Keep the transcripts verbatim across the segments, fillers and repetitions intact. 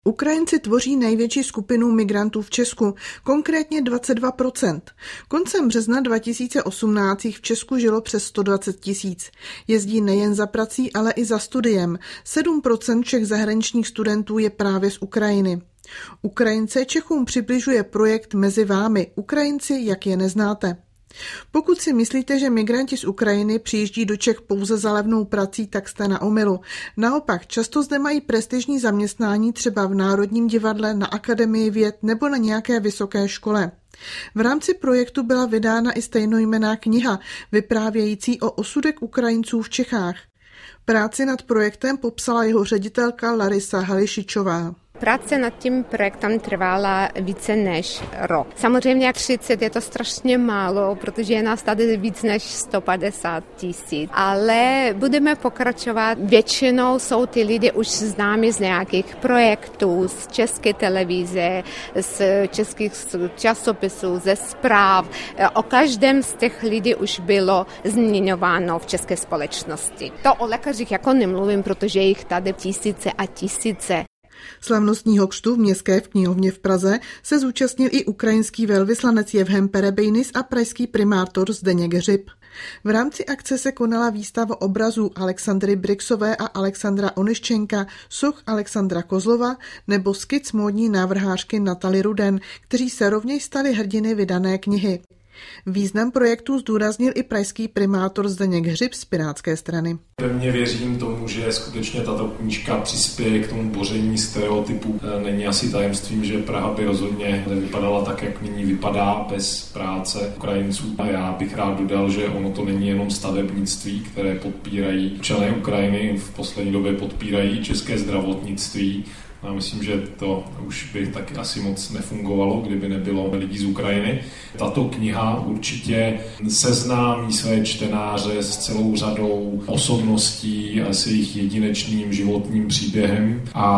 Ukrajinci tvoří největší skupinu migrantů v Česku, konkrétně dvacet dva procent. Koncem března dva tisíce osmnáct v Česku žilo přes sto dvacet tisíc. Jezdí nejen za prací, ale i za studiem. sedm procent všech zahraničních studentů je právě z Ukrajiny. Ukrajince Čechům přibližuje projekt Mezi vámi, Ukrajinci, jak je neznáte. Pokud si myslíte, že migranti z Ukrajiny přijíždí do Čech pouze za levnou prací, tak jste na omylu. Naopak, často zde mají prestižní zaměstnání třeba v Národním divadle, na Akademii věd nebo na nějaké vysoké škole. V rámci projektu byla vydána i stejnojmenná kniha, vyprávějící o osudech Ukrajinců v Čechách. Práci nad projektem popsala jeho ředitelka Larisa Hališičová. Práce nad tím projektem trvala více než rok. Samozřejmě třicet je to strašně málo, protože je nás tady víc než sto padesát tisíc. Ale budeme pokračovat. Většinou jsou ty lidi už známí z nějakých projektů, z české televize, z českých časopisů, ze zpráv. O každém z těch lidí už bylo zmiňováno v české společnosti. To o lékařích jako nemluvím, protože jich tady tisíce a tisíce. Slavnostního křtu v Městské knihovně v Praze se zúčastnil i ukrajinský velvyslanec Jevhen Perebejnis a pražský primátor Zdeněk Hřib. V rámci akce se konala výstava obrazů Alexandry Brixové a Alexandra Onyščenka, soch Alexandra Kozlova nebo skic módní návrhářky Nataly Ruden, kteří se rovněž stali hrdiny vydané knihy. Význam projektu zdůraznil i pražský primátor Zdeněk Hřib z Pirátské strany. Pevně věřím tomu, že skutečně tato knížka přispěje k tomu boření stereotypů. Není asi tajemstvím, že Praha by rozhodně nevypadala tak, jak nyní vypadá, bez práce Ukrajinců. A já bych rád dodal, že ono to není jenom stavebnictví, které podpírají občané Ukrajiny, v poslední době podpírají české zdravotnictví. Já myslím, že to už by taky asi moc nefungovalo, kdyby nebylo lidí z Ukrajiny. Tato kniha určitě seznámí své čtenáře s celou řadou osobností a s jejich jedinečným životním příběhem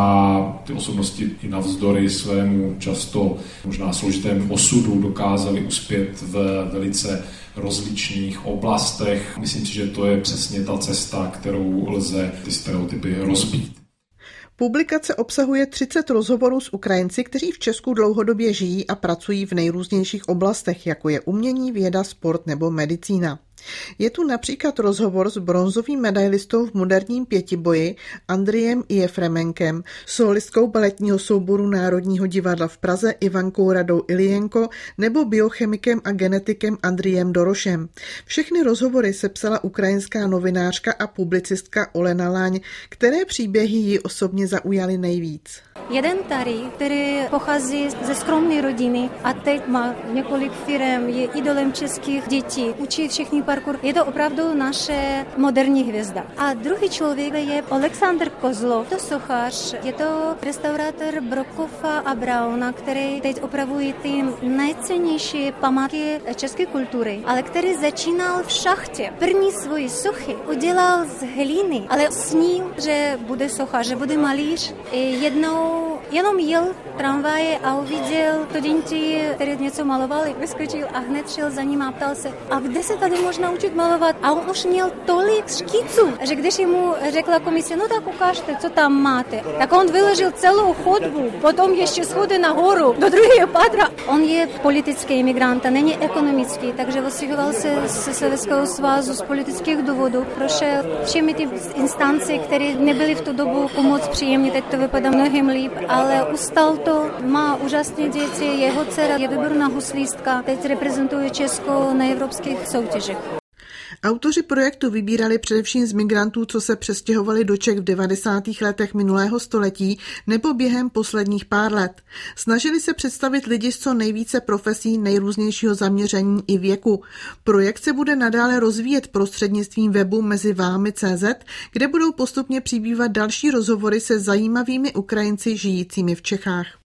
a ty osobnosti i navzdory svému často možná složitému osudu dokázaly uspět v velice rozličných oblastech. Myslím si, že to je přesně ta cesta, kterou lze ty stereotypy rozbít. Publikace obsahuje třicet rozhovorů s Ukrajinci, kteří v Česku dlouhodobě žijí a pracují v nejrůznějších oblastech, jako je umění, věda, sport nebo medicína. Je tu například rozhovor s bronzovým medailistou v moderním pětiboji Andrijem Jefremenkem, solistkou baletního souboru Národního divadla v Praze Ivankou Radou Ilijenko nebo biochemikem a genetikem Andrijem Dorošem. Všechny rozhovory sepsala ukrajinská novinářka a publicistka Olena Laň, které příběhy ji osobně zaujaly nejvíc. Jeden tady, který pochází ze skromné rodiny a teď má několik firem, je idolem českých dětí, učí všechny parkour. Je to opravdu naše moderní hvězda. A druhý člověk je Alexandr Kozlov, to sochař, je to restaurátor Brokova a Brauna, který teď opravují ty nejcennější památky české kultury, ale který začínal v šachtě. První svoji sochy udělal z hlíny, ale snil, že bude sochař, že bude malíř. Jednou jenom jel tramvaje a uviděl studenti, kteří něco malovali, vyskočil a hned šel za ním a ptal se, a kde se tady možná učit malovat? A on už měl tolik škiců, že když mu řekla komise, no tak ukážte, co tam máte. Tak on vyložil celou chodbu, potom ještě schody nahoru do druhého patra. On je politický imigrant a není ekonomický, takže vystěhoval se ze Sovětského svazu z politických důvodů. Prošel všemi ty instance, které nebyly v tu dobu moc příjemné, teď to vypadá mnohem líp, ale ustal to, má úžasné děti, jeho dcera je výborná huslístka, teď reprezentuje Česko na evropských soutěžích. Autoři projektu vybírali především z migrantů, co se přestěhovali do Čech v devadesátých letech minulého století nebo během posledních pár let. Snažili se představit lidi z co nejvíce profesí, nejrůznějšího zaměření i věku. Projekt se bude nadále rozvíjet prostřednictvím webu mezi vámi tečka cé zet, kde budou postupně přibývat další rozhovory se zajímavými Ukrajinci žijícími v Čechách.